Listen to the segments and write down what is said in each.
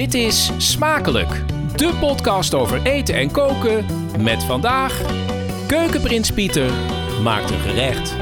Dit is Smakelijk, de podcast over eten en koken met vandaag Keukenprins Pieter maakt een gerecht.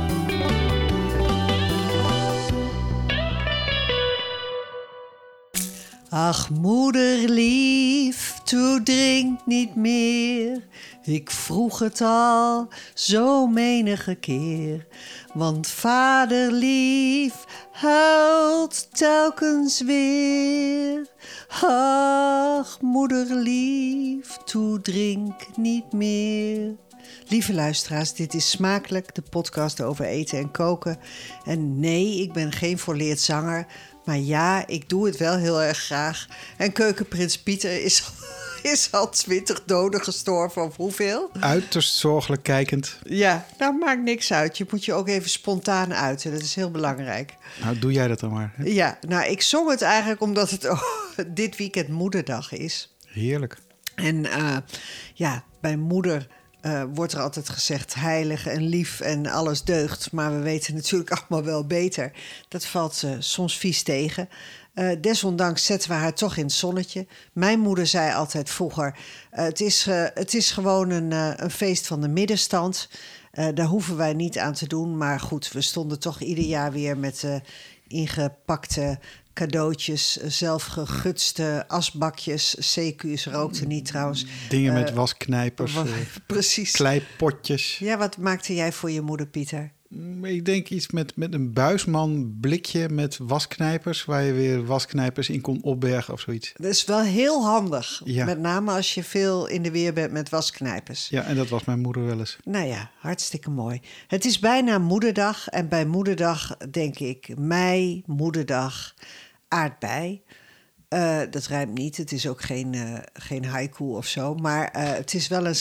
Ach, moederlief, toe drink niet meer. Ik vroeg het al zo menige keer. Want vaderlief huilt telkens weer. Ach, moederlief, toe drink niet meer. Lieve luisteraars, dit is Smakelijk, de podcast over eten en koken. En nee, ik ben geen volleerd zanger. Maar ja, ik doe het wel heel erg graag. En Keukenprins Pieter is al 20 doden gestorven, of hoeveel? Uiterst zorgelijk kijkend. Ja, nou maakt niks uit. Je moet je ook even spontaan uiten. Dat is heel belangrijk. Nou, doe jij dat dan maar. Hè? Ja, nou, ik zong het eigenlijk omdat het dit weekend Moederdag is. Heerlijk. En bij moeder wordt er altijd gezegd heilig en lief en alles deugt. Maar we weten natuurlijk allemaal wel beter. Dat valt soms vies tegen. Desondanks zetten we haar toch in het zonnetje. Mijn moeder zei altijd vroeger, het is gewoon een feest van de middenstand. Daar hoeven wij niet aan te doen. Maar goed, we stonden toch ieder jaar weer met ingepakte cadeautjes, zelfgegutste asbakjes. CQ's rookte niet trouwens. Dingen met wasknijpers, precies. Kleipotjes. Ja, wat maakte jij voor je moeder, Pieter? Ik denk iets met een buisman blikje met wasknijpers, waar je weer wasknijpers in kon opbergen of zoiets. Dat is wel heel handig. Ja. Met name als je veel in de weer bent met wasknijpers. Ja, en dat was mijn moeder wel eens. Nou ja, hartstikke mooi. Het is bijna Moederdag. En bij Moederdag denk ik mei, Moederdag, aardbei. Dat rijmt niet. Het is ook geen haiku of zo. Maar het is wel een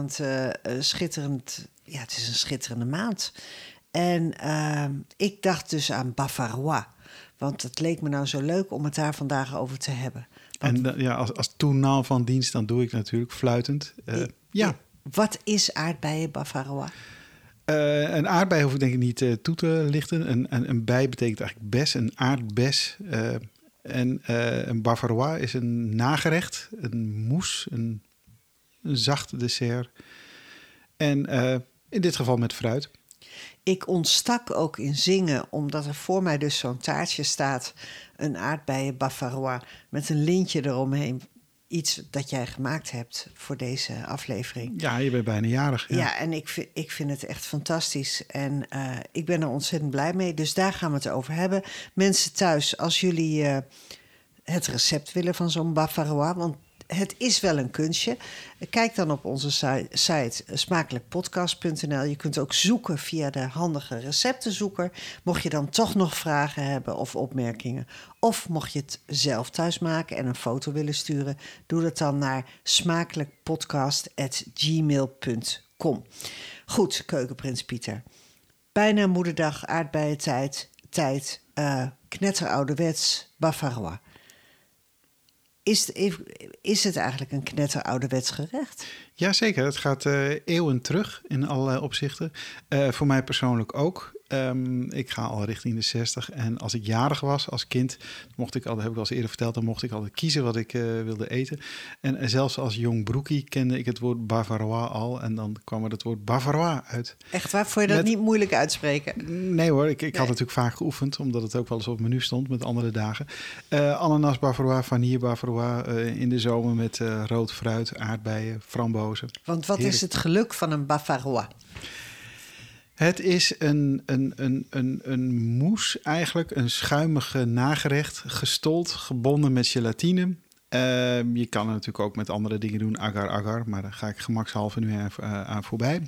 schitterende maand. En ik dacht dus aan Bavarois. Want het leek me nou zo leuk om het daar vandaag over te hebben. Want, en als toenaal van dienst, dan doe ik natuurlijk fluitend. Wat is aardbeien Bavarois? Een aardbei hoef ik denk ik niet toe te lichten. Een bij betekent eigenlijk bes, een aardbes. Een Bavarois is een nagerecht, een mousse, een zacht dessert. En in dit geval met fruit. Ik ontstak ook in zingen, omdat er voor mij dus zo'n taartje staat. Een aardbeien Bavarois met een lintje eromheen. Iets dat jij gemaakt hebt voor deze aflevering. Ja, je bent bijna jarig. Ja, en ik vind het echt fantastisch. En ik ben er ontzettend blij mee. Dus daar gaan we het over hebben. Mensen thuis, als jullie het recept willen van zo'n Bavarois, want het is wel een kunstje. Kijk dan op onze site smakelijkpodcast.nl. Je kunt ook zoeken via de handige receptenzoeker. Mocht je dan toch nog vragen hebben of opmerkingen. Of mocht je het zelf thuis maken en een foto willen sturen, doe dat dan naar smakelijkpodcast@gmail.com. Goed, Keukenprins Pieter. Bijna Moederdag, aardbeientijd, knetterouderwets, Bavarois. Is het eigenlijk een knetterouderwets gerecht? Jazeker, het gaat eeuwen terug in allerlei opzichten. Voor mij persoonlijk ook. Ik ga al richting de 60 en als ik jarig was als kind, mocht ik altijd, heb ik al eens eerder verteld, dan mocht ik altijd kiezen wat ik wilde eten. En zelfs als jong broekie kende ik het woord Bavarois al en dan kwam er het woord Bavarois uit. Echt waar? Vond je dat niet moeilijk uitspreken? Nee hoor, ik had natuurlijk vaak geoefend, omdat het ook wel eens op het menu stond met andere dagen. Ananas Bavarois, vanille Bavarois, in de zomer met rood fruit, aardbeien, frambozen. Want wat is het geluk van een Bavarois? Het is een mousse eigenlijk, een schuimige nagerecht, gestold, gebonden met gelatine. Je kan het natuurlijk ook met andere dingen doen, agar, maar daar ga ik gemakshalve nu aan voorbij.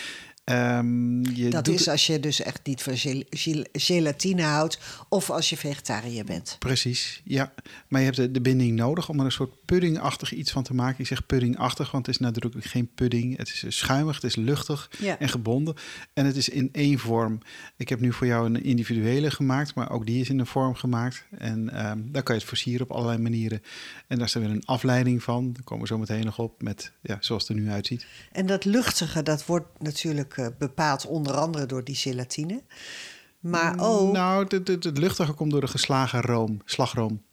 Dat is als je dus echt niet van gelatine houdt of als je vegetariër bent. Precies, ja. Maar je hebt de binding nodig om er een soort puddingachtig iets van te maken. Ik zeg puddingachtig, want het is nadrukkelijk geen pudding. Het is schuimig, het is luchtig en gebonden. En het is in één vorm. Ik heb nu voor jou een individuele gemaakt, maar ook die is in een vorm gemaakt. En daar kan je het versieren op allerlei manieren. En daar is er weer een afleiding van. Daar komen we zo meteen nog op met zoals het er nu uitziet. En dat luchtige, dat wordt natuurlijk bepaald onder andere door die gelatine. Maar ook... Nou, het luchtige komt door de geslagen slagroom.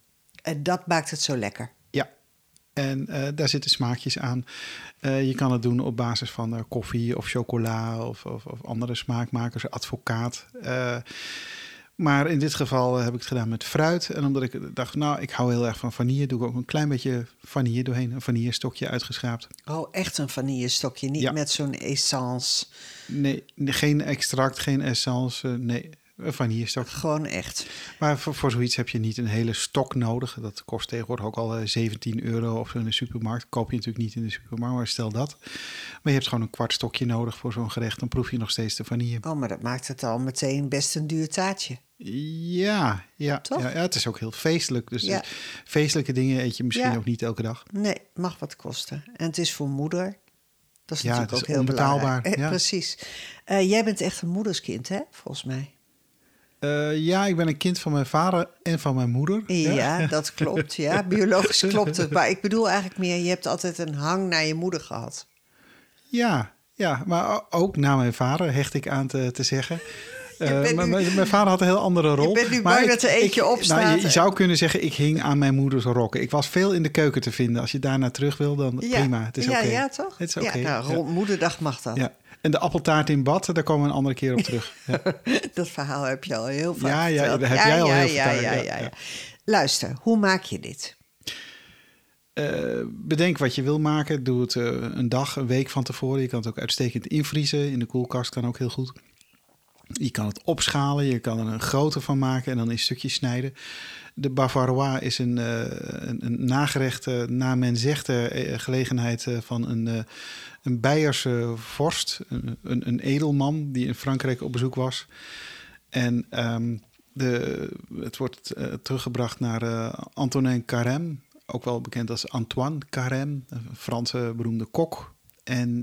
En dat maakt het zo lekker. Ja, en daar zitten smaakjes aan. Je kan het doen op basis van koffie of chocola of andere smaakmakers, advocaat. Maar in dit geval heb ik het gedaan met fruit. En omdat ik dacht, ik hou heel erg van vanille, doe ik ook een klein beetje vanille doorheen. Een vanillestokje uitgeschraapt. Oh, echt een vanillestokje, niet met zo'n essence. Nee, geen extract, geen essence, nee. Een vanillestok. Gewoon echt. Maar voor zoiets heb je niet een hele stok nodig. Dat kost tegenwoordig ook al €17 of zo in de supermarkt. Koop je natuurlijk niet in de supermarkt, maar stel dat. Maar je hebt gewoon een kwart stokje nodig voor zo'n gerecht. Dan proef je nog steeds de vanille. Oh, maar dat maakt het al meteen best een duur taartje. Ja, toch? Ja, het is ook heel feestelijk. Dus feestelijke dingen eet je misschien ook niet elke dag. Nee, mag wat kosten. En het is voor moeder. Dat is natuurlijk het ook is heel onbetaalbaar. belangrijk. Precies. Jij bent echt een moederskind, hè? Volgens mij. Ik ben een kind van mijn vader en van mijn moeder. Ja, dat klopt. Ja, biologisch klopt het. Maar ik bedoel eigenlijk meer, je hebt altijd een hang naar je moeder gehad. Ja, maar ook naar mijn vader, hecht ik aan te zeggen. Mijn vader had een heel andere rol. Je bent nu bang dat er eentje opstaat. Je zou kunnen zeggen, ik hing aan mijn moeders rokken. Ik was veel in de keuken te vinden. Als je daarna terug wil, dan prima. Het is oké. Ja, toch? Het is oké. Rond moederdag mag dat. Ja. En de appeltaart in bad, daar komen we een andere keer op terug. Ja. Dat verhaal heb je al heel vaak verteld. Dat heb jij al heel vaak. Ja. Luister, hoe maak je dit? Bedenk wat je wil maken. Doe het een dag, een week van tevoren. Je kan het ook uitstekend invriezen. In de koelkast kan ook heel goed. Je kan het opschalen, je kan er een grootte van maken en dan in stukjes snijden. De Bavarois is een nagerecht, naar men zegt, gelegenheid van een Beierse vorst, een edelman die in Frankrijk op bezoek was. En het wordt teruggebracht naar Antonin Carême, ook wel bekend als Antoine Carême, een Franse beroemde kok. En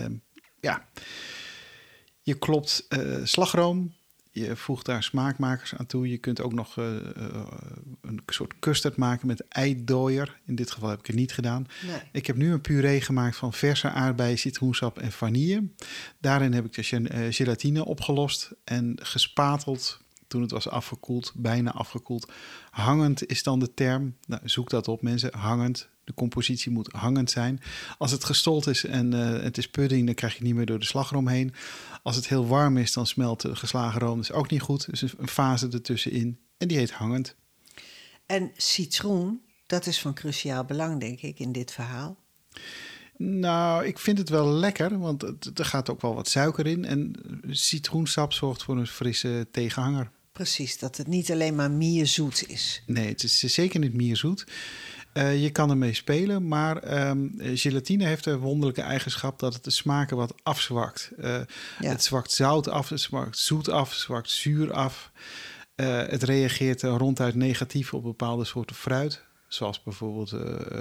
je klopt slagroom, je voegt daar smaakmakers aan toe. Je kunt ook nog een soort custard maken met eidooier. In dit geval heb ik het niet gedaan. Nee. Ik heb nu een puree gemaakt van verse aardbeien, citroensap en vanille. Daarin heb ik de gelatine opgelost en gespateld toen het was afgekoeld, bijna afgekoeld. Hangend is dan de term. Nou, zoek dat op, mensen. Hangend. De compositie moet hangend zijn. Als het gestold is en het is pudding, dan krijg je het niet meer door de slagroom heen. Als het heel warm is, dan smelt de geslagen room. Dat is ook niet goed. Dus een fase ertussenin. En die heet hangend. En citroen, dat is van cruciaal belang, denk ik, in dit verhaal. Nou, ik vind het wel lekker, want er gaat ook wel wat suiker in. En citroensap zorgt voor een frisse tegenhanger. Precies, dat het niet alleen maar mierzoet is. Nee, het is zeker niet mierzoet. Je kan ermee spelen, maar gelatine heeft de wonderlijke eigenschap dat het de smaken wat afzwakt. Het zwakt zout af, het zwakt zoet af, het zwakt zuur af. Het reageert ronduit negatief op bepaalde soorten fruit. Zoals bijvoorbeeld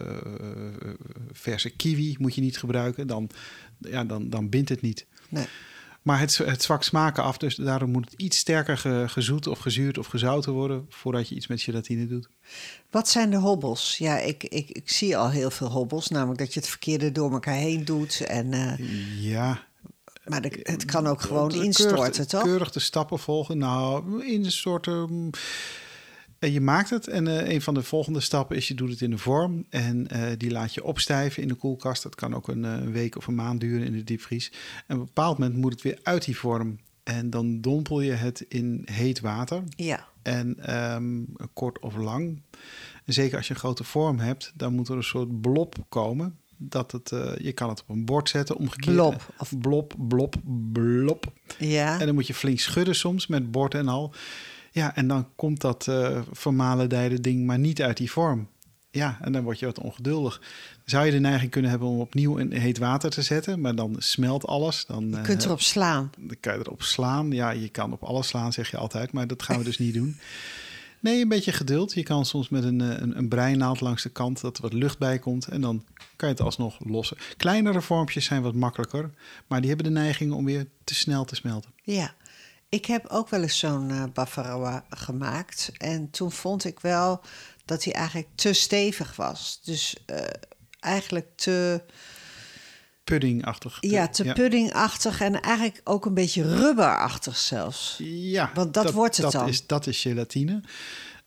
verse kiwi moet je niet gebruiken. Dan bindt het niet. Nee. Maar het zwakt smaken af, dus daarom moet het iets sterker gezoet of gezuurd of gezouten worden voordat je iets met gelatine doet. Wat zijn de hobbels? Ja, ik zie al heel veel hobbels, namelijk dat je het verkeerde door elkaar heen doet. Ja. Maar het kan ook gewoon instorten, toch? Keurig de stappen volgen. Nou, in een soort... je maakt het en een van de volgende stappen is je doet het in de vorm. En die laat je opstijven in de koelkast. Dat kan ook een week of een maand duren in de diepvries. En op een bepaald moment moet het weer uit die vorm. En dan dompel je het in heet water. Ja. En kort of lang. En zeker als je een grote vorm hebt, dan moet er een soort blob komen. Je kan het op een bord zetten, omgekeerd. Blob. Of blob. Ja. En dan moet je flink schudden soms met bord en al. Ja, en dan komt dat vermalendijde ding maar niet uit die vorm. Ja, en dan word je wat ongeduldig. Zou je de neiging kunnen hebben om opnieuw in heet water te zetten, maar dan smelt alles. Je kunt erop slaan. Dan kan je erop slaan. Ja, je kan op alles slaan, zeg je altijd, maar dat gaan we dus niet doen. Nee, een beetje geduld. Je kan soms met een breinaald langs de kant dat er wat lucht bij komt en dan kan je het alsnog lossen. Kleinere vormpjes zijn wat makkelijker, maar die hebben de neiging om weer te snel te smelten. Ja. Ik heb ook wel eens zo'n Bavarois gemaakt. En toen vond ik wel dat hij eigenlijk te stevig was. Dus eigenlijk te... Puddingachtig. Puddingachtig en eigenlijk ook een beetje rubberachtig zelfs. Ja. Want dat wordt het dan. Dat is gelatine.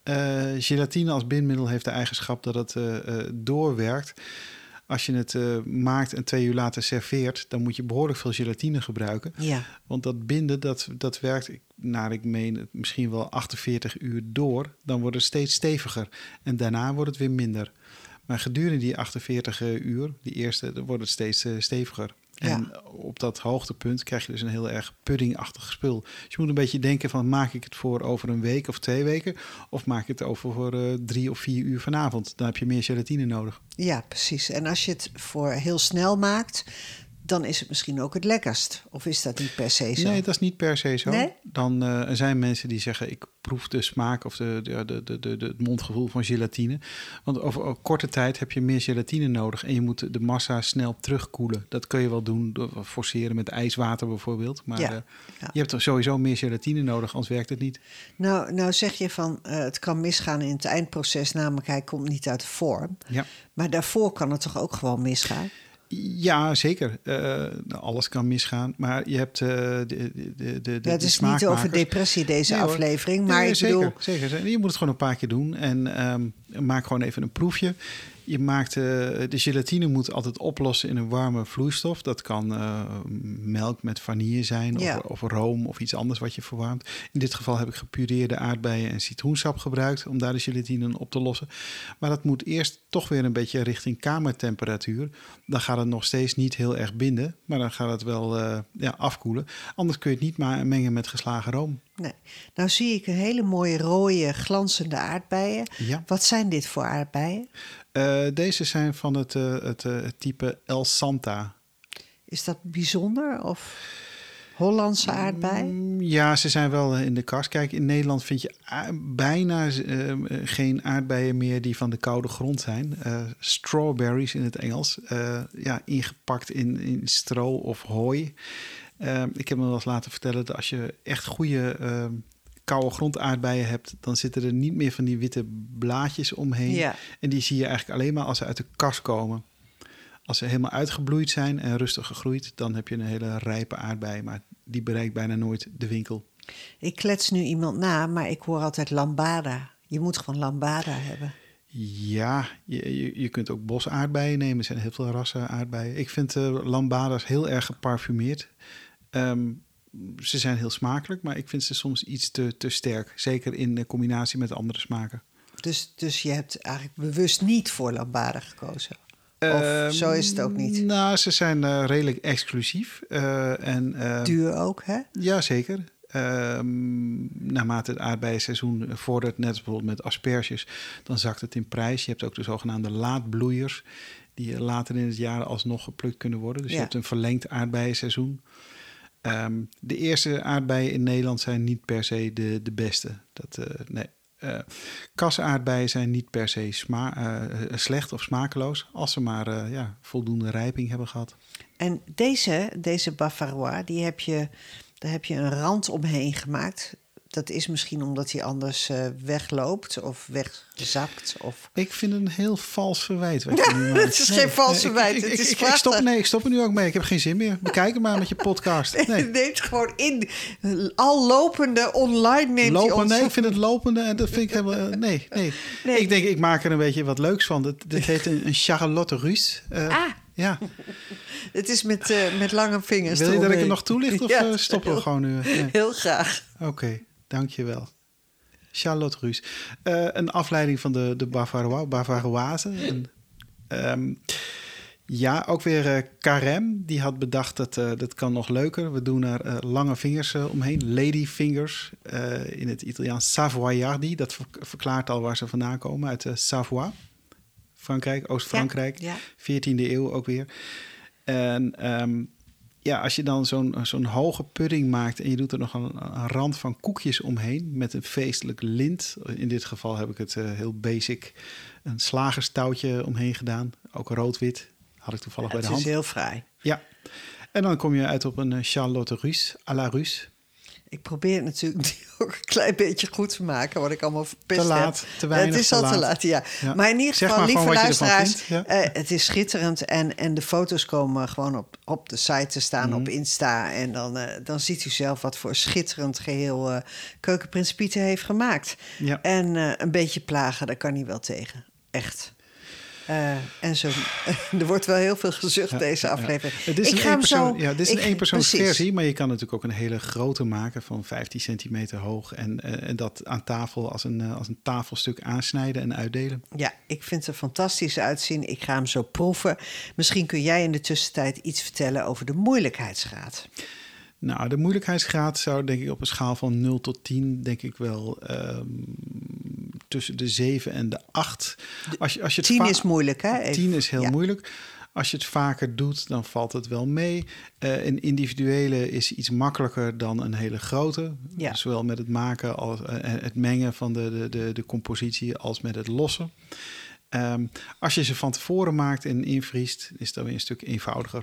Gelatine als bindmiddel heeft de eigenschap dat het doorwerkt. Als je het maakt en 2 uur later serveert, dan moet je behoorlijk veel gelatine gebruiken. Ja. Want dat binden, dat werkt, ik meen misschien wel 48 uur door. Dan wordt het steeds steviger. En daarna wordt het weer minder. Maar gedurende die 48 uur, die eerste, dan wordt het steeds steviger. Ja. En op dat hoogtepunt krijg je dus een heel erg puddingachtig spul. Dus je moet een beetje denken van, maak ik het voor over een week of 2 weken? Of maak ik het over voor 3 of 4 uur vanavond? Dan heb je meer gelatine nodig. Ja, precies. En als je het voor heel snel maakt, dan is het misschien ook het lekkerst. Of is dat niet per se zo? Nee, dat is niet per se zo. Nee? Dan er zijn mensen die zeggen, ik proef de smaak of het mondgevoel van gelatine. Want over korte tijd heb je meer gelatine nodig en je moet de massa snel terugkoelen. Dat kun je wel doen door forceren met ijswater bijvoorbeeld. Maar Ja. je hebt sowieso meer gelatine nodig, anders werkt het niet. Nou zeg je van, het kan misgaan in het eindproces, namelijk hij komt niet uit de vorm. Ja. Maar daarvoor kan het toch ook gewoon misgaan? Ja, zeker. Alles kan misgaan. Maar je hebt Het is niet over depressie deze aflevering. Maar ik bedoel... Zeker. Je moet het gewoon een paar keer doen. En maak gewoon even een proefje. Je maakt de gelatine moet altijd oplossen in een warme vloeistof. Dat kan melk met vanille zijn of room of iets anders wat je verwarmt. In dit geval heb ik gepureerde aardbeien en citroensap gebruikt om daar de gelatine op te lossen. Maar dat moet eerst toch weer een beetje richting kamertemperatuur. Dan gaat het nog steeds niet heel erg binden, maar dan gaat het wel afkoelen. Anders kun je het niet mengen met geslagen room. Nee. Nou zie ik een hele mooie rode glanzende aardbeien. Ja. Wat zijn dit voor aardbeien? Deze zijn van het type El Santa. Is dat bijzonder of Hollandse aardbei? Ja, ze zijn wel in de kast. Kijk, in Nederland vind je bijna geen aardbeien meer die van de koude grond zijn. Strawberries in het Engels. Ingepakt in stro of hooi. Ik heb me wel eens laten vertellen dat als je echt goede koude grondaardbeien hebt, dan zitten er niet meer van die witte blaadjes omheen. Ja. En die zie je eigenlijk alleen maar als ze uit de kas komen. Als ze helemaal uitgebloeid zijn en rustig gegroeid, dan heb je een hele rijpe aardbei. Maar die bereikt bijna nooit de winkel. Ik klets nu iemand na, maar ik hoor altijd lambada. Je moet gewoon lambada hebben. Ja, je kunt ook bosaardbeien nemen. Er zijn heel veel rassen aardbeien. Ik vind lambada's heel erg geparfumeerd. Ze zijn heel smakelijk, maar ik vind ze soms iets te sterk. Zeker in combinatie met andere smaken. Dus je hebt eigenlijk bewust niet voor lambada gekozen? Of zo is het ook niet? Nou, ze zijn redelijk exclusief. Duur ook, hè? Ja, zeker. Naarmate het aardbeienseizoen vordert, net als bijvoorbeeld met asperges, dan zakt het in prijs. Je hebt ook de zogenaamde laatbloeiers, die later in het jaar alsnog geplukt kunnen worden. Dus je hebt een verlengd aardbeienseizoen. De eerste aardbeien in Nederland zijn niet per se de beste. Kasaardbeien zijn niet per se slecht of smakeloos, als ze maar voldoende rijping hebben gehad. En deze Bavarois, daar heb je een rand omheen gemaakt. Dat is misschien omdat hij anders wegloopt of wegzakt. Of... Ik vind het een heel vals verwijt. Wat je nu maakt. Het is geen vals verwijt, het is prachtig. Ik stop er nu ook mee. Ik heb geen zin meer. Bekijk het maar met je podcast. Nee. Neemt gewoon in. Al lopende online neemt hij ons. Nee, ik vind het lopende en dat vind ik helemaal... Nee. Ik denk, ik maak er een beetje wat leuks van. Dit heet een Charlotte Russe. Ja. Het is met lange vingers. Wil je dat ik het nog toelicht of stoppen we gewoon nu? Nee. Heel graag. Oké, dankjewel. Charlotte Russe. Een afleiding van de Bavaroise. Ook weer Carême. Die had bedacht dat kan nog leuker. We doen er lange vingers omheen. Lady-fingers. In het Italiaans Savoiardi. Dat verklaart al waar ze vandaan komen. Uit Savoie. Frankrijk, Oost-Frankrijk. Ja. 14e eeuw ook weer. En als je dan zo'n hoge pudding maakt en je doet er nog een rand van koekjes omheen met een feestelijk lint. In dit geval heb ik het heel basic een slagerstoutje omheen gedaan. Ook rood-wit. Had ik toevallig bij de hand. Het is heel fraai. Ja. En dan kom je uit op een Charlotte Russe à la Russe. Ik probeer het natuurlijk ook een klein beetje goed te maken, wat ik allemaal verpest te laat, heb. Te weinig, het is te al laat. te laat, ja. Maar in ieder Zeg geval, maar lieve luisteraars, het is schitterend. En de foto's komen gewoon op de site te staan, op Insta. En dan ziet u zelf wat voor schitterend geheel Keukenprins Pieter heeft gemaakt. Ja. En een beetje plagen, daar kan hij wel tegen. Echt. En zo, er wordt wel heel veel gezucht deze aflevering. Het is dit is een eenpersoonsversie, maar je kan natuurlijk ook een hele grote maken van 15 centimeter hoog en dat aan tafel als een tafelstuk aansnijden en uitdelen. Ja, ik vind het er fantastisch uitzien. Ik ga hem zo proeven. Misschien kun jij in de tussentijd iets vertellen over de moeilijkheidsgraad. Nou, de moeilijkheidsgraad zou denk ik op een schaal van 0 tot 10... denk ik wel tussen de 7 en de 8. Als je het 10 is moeilijk, hè? Even. 10 is heel moeilijk. Als je het vaker doet, dan valt het wel mee. Een individuele is iets makkelijker dan een hele grote. Ja. Zowel met het maken als het mengen van de compositie als met het lossen. Als je ze van tevoren maakt en invriest, is dat weer een stuk eenvoudiger.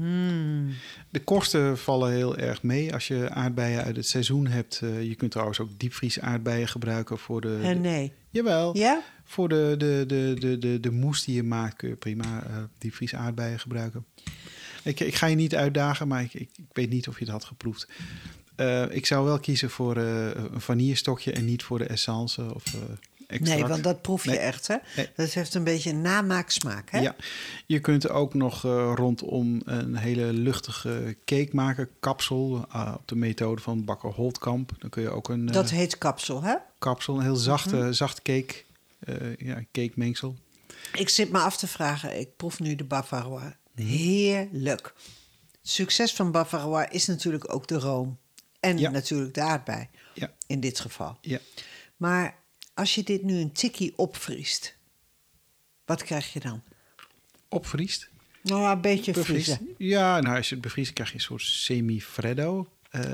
De kosten vallen heel erg mee als je aardbeien uit het seizoen hebt. Je kunt trouwens ook diepvriesaardbeien gebruiken voor de... Nee. Jawel. Ja? Voor de mousse die je maakt kun je prima diepvriesaardbeien gebruiken. Ik ga je niet uitdagen, maar ik weet niet of je het had geproefd. Ik zou wel kiezen voor een vanillestokje en niet voor de essence of... extract. Nee, want dat proef je echt, hè? Nee. Dat heeft een beetje een namaaksmaak, hè? Ja, je kunt ook nog rondom een hele luchtige cake maken, kapsel, op de methode van bakker Holtkamp. Dan kun je ook een... Dat heet kapsel, hè? Kapsel, een heel zacht cake, cake mengsel. Ik zit me af te vragen, ik proef nu de Bavarois. Heerlijk. Het succes van Bavarois is natuurlijk ook de room. En natuurlijk de aardbei, in dit geval. Ja. Maar... als je dit nu een tikkie opvriest, wat krijg je dan? Opvriest? Nou, een beetje vriezen. Ja, nou, als je het bevriest, krijg je een soort semi-freddo.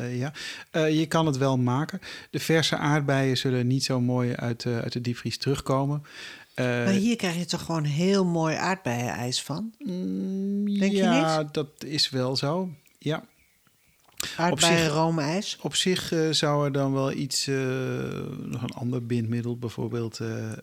Je kan het wel maken. De verse aardbeien zullen niet zo mooi uit de diepvries terugkomen. Maar hier krijg je toch gewoon heel mooi aardbeien-ijs van? Denk je niet? Ja, dat is wel zo. Ja. Aardbeien roomijs? Op zich zou er dan wel iets, nog een ander bindmiddel, bijvoorbeeld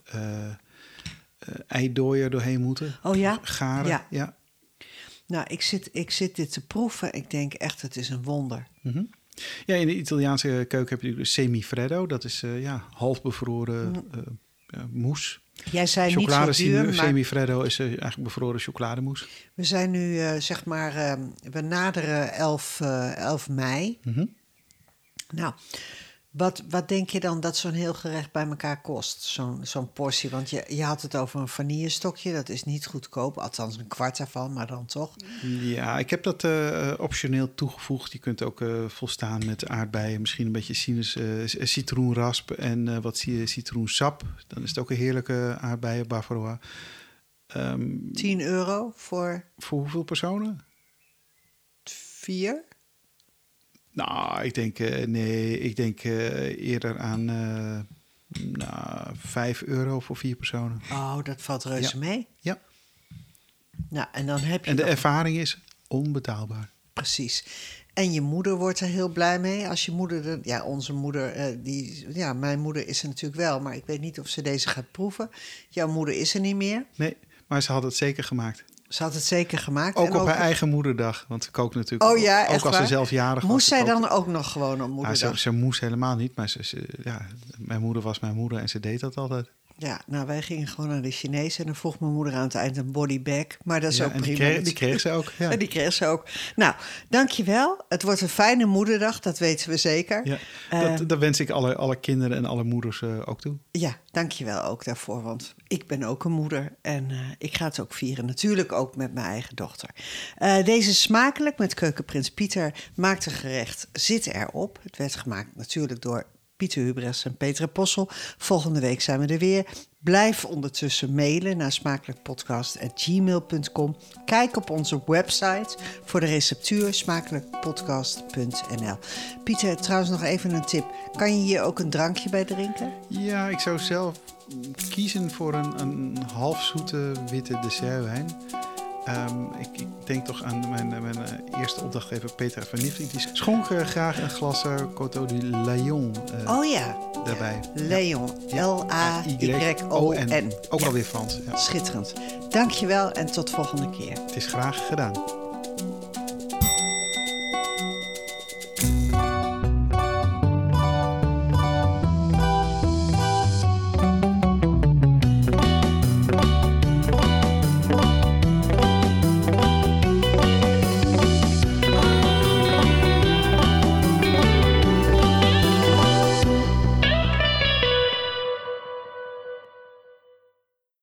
eidooier doorheen moeten. Oh ja? Garen, ja. Nou, ik zit dit te proeven. Ik denk echt, het is een wonder. Mm-hmm. Ja, in de Italiaanse keuken heb je de semi-freddo. Dat is half bevroren mousse. Jij zei niet zo duur, maar... Semi-freddo is eigenlijk bevroren chocolademousse. We zijn nu, we naderen 11 mei. Mm-hmm. Nou, wat denk je dan dat zo'n heel gerecht bij elkaar kost? Zo'n portie, want je had het over een vanillestokje. Dat is niet goedkoop, althans een kwart daarvan, maar dan toch. Ja, ik heb dat optioneel toegevoegd. Je kunt ook volstaan met aardbeien, misschien een beetje citroenrasp en wat citroensap. Dan is het ook een heerlijke aardbeien Bavarois. €10 voor... Voor hoeveel personen? 4? Nou, ik denk eerder aan €5 voor 4 personen. Oh, dat valt reuze mee. Ja. Nou, en dan heb je... En de ervaring is onbetaalbaar. Precies. En je moeder wordt er heel blij mee. Als je moeder... Ja, onze moeder... mijn moeder is er natuurlijk wel, maar ik weet niet of ze deze gaat proeven. Jouw moeder is er niet meer. Nee, maar ze had het zeker gemaakt. Ze had het zeker gemaakt. Ook op haar eigen moederdag, want ze kookt natuurlijk ook als ze zelf jarig was. Moest zij dan ook nog gewoon op moederdag? Ze moest helemaal niet, maar mijn moeder was mijn moeder en ze deed dat altijd. Ja, nou, wij gingen gewoon naar de Chinees en dan vroeg mijn moeder aan het eind een bodybag. Maar dat is ook prima. Die kreeg ze ook. Ja. En die kreeg ze ook. Nou, dankjewel. Het wordt een fijne moederdag, dat weten we zeker. Ja, dat wens ik alle kinderen en alle moeders ook toe. Ja, dankjewel ook daarvoor, want ik ben ook een moeder. En ik ga het ook vieren, natuurlijk ook met mijn eigen dochter. Deze Smakelijk met Keukenprins Pieter maakt een gerecht, zit erop. Het werd gemaakt natuurlijk door Pieter Hubres en Petra Possel. Volgende week zijn we er weer. Blijf ondertussen mailen naar smakelijkpodcast@gmail.com. Kijk op onze website voor de receptuur smakelijkpodcast.nl. Pieter, trouwens nog even een tip. Kan je hier ook een drankje bij drinken? Ja, ik zou zelf kiezen voor een halfzoete witte dessertwijn. Ik denk toch aan mijn eerste opdrachtgever Petra van Nifty. Die schonk graag een glas Coteau du Layon daarbij. Layon. L-A-Y-O-N. Ook alweer Frans. Ja. Schitterend. Dankjewel en tot volgende keer. Het is graag gedaan.